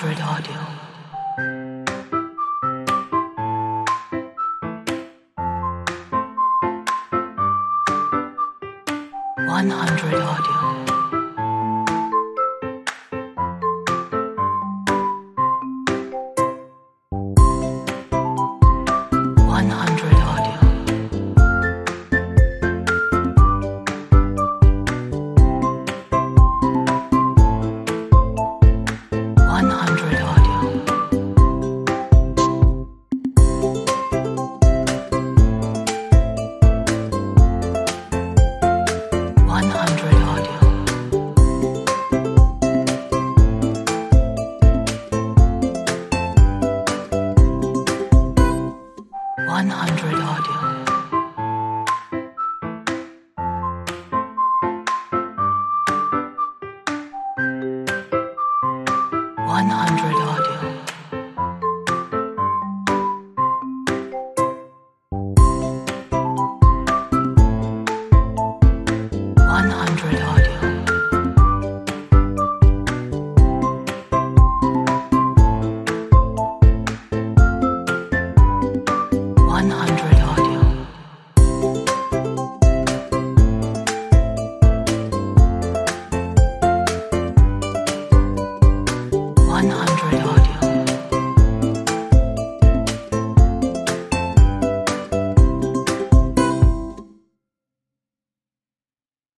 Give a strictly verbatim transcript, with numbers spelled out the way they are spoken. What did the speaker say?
hundred audio. one hundred audio. one hundred audio. one hundred audio. one hundred audio. one hundred audio. one hundred audio. one hundred audio. one hundred